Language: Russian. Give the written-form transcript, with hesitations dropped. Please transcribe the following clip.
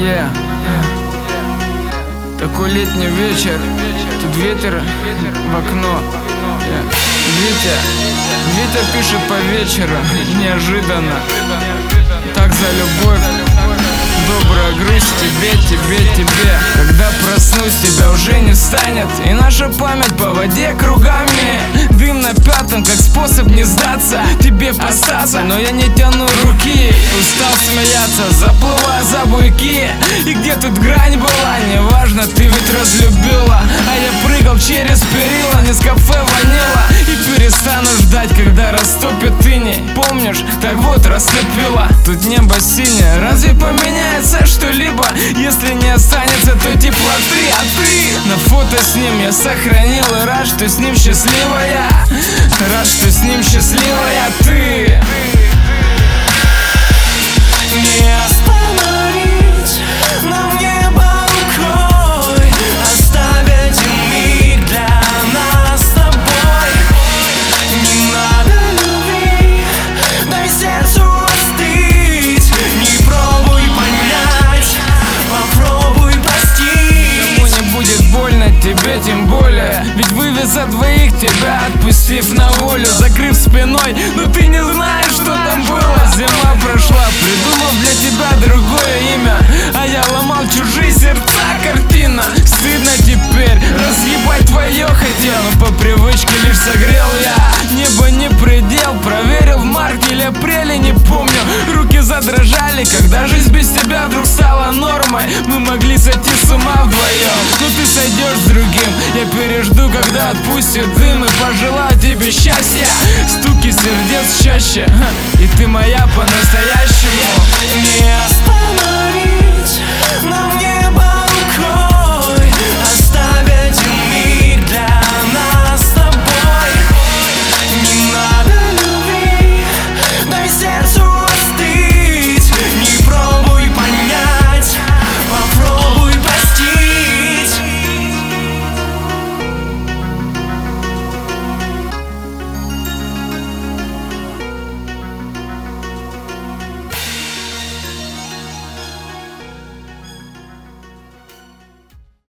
Такой летний вечер, тут ветер в окно. Витя пишет по вечеру, неожиданно. Так за любовь, добрая грусть тебе. Когда проснусь, тебя уже не станет, и наша память по воде кругами. Дым на пятом, как способ не сдаться, тебе остаться. Но я не тяну руки, устал смеяться, заплывая за буйки. И где тут грань была, неважно, ты ведь разлюбила. А я прыгал через перила, не с кафе ванила. И перестану ждать, когда растопит иней. Помнишь, так вот растопила. Тут небо синее, разве поменяется что-либо? Если не останется той теплоты, а ты на фото с ним я сохранил. И рад, что с ним счастливая, рад, что с ним счастливая ты. Не остановить нам небо рукой, оставь один миг для нас с тобой. Не надо любви, дай сердцу остыть. Не пробуй понять, попробуй простить. Кому не будет больно, тебе тем более. Ведь вывез за двоих тебя, отпустив на волю, закрыв спиной. Но ты не знаешь, что там было. Зима прошла, придумав для тебя другое имя, а я ломал чужие сердца, картина. Стыдно теперь, разъебать твое хотел, но по привычке лишь согрел я. Небо не предел, проверил в марте или апреле, не помню. Руки задрожали, когда жизнь без тебя вдруг стала нормой. Мы могли сойти с ума вдвоем, но ты сойдешь с другим. Я пережду, когда отпустит дым, и пожелаю тебе счастья. Стуки сердец чаще, и ты моя по-настоящему.